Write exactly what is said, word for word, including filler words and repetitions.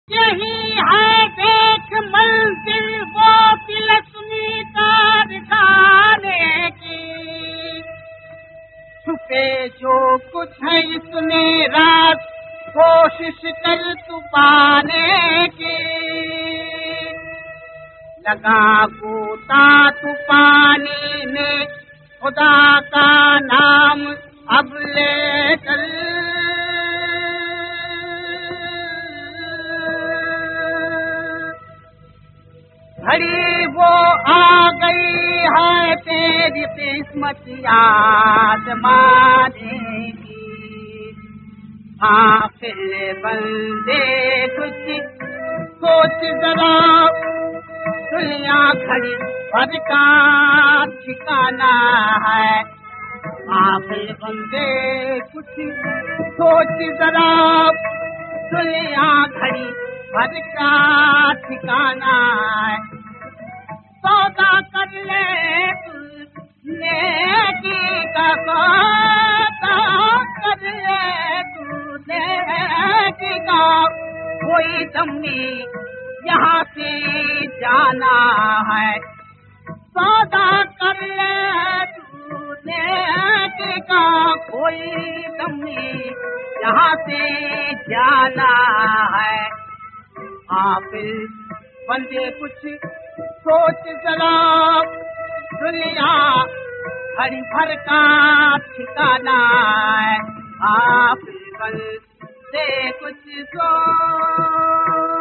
یہی ہے دیکھ منزل وہ تلسمی کارخانے کی، چھپے جو کچھ ہے اس میں راز کوشش کر تو پانے کی، لگا کوتا تو پانی میں خدا کا نام اب لے کر، گھڑی وہ آ گئی ہے تیری قسمت آزمانے کی، غافل بندے کچھ سوچ ذرا، دنیا گھڑی بھر کا ٹھکانا ہے، غافل بندے کچھ سوچ ذرا، دنیا گھڑی بھر کا ٹھکانا ہے، سودا کر لے نیکی کا، سودا کر لے تو نیکی کا، کوئی دمی یہاں سے جانا ہے، سودا کر لے تو نیکی کا، کوئی دمی یہاں سے جانا ہے، غافل بندے کچھ سوچ ذرا، دنیا گھڑی بھر کا ٹھکانا ہے، غافل بندے کچھ سوچ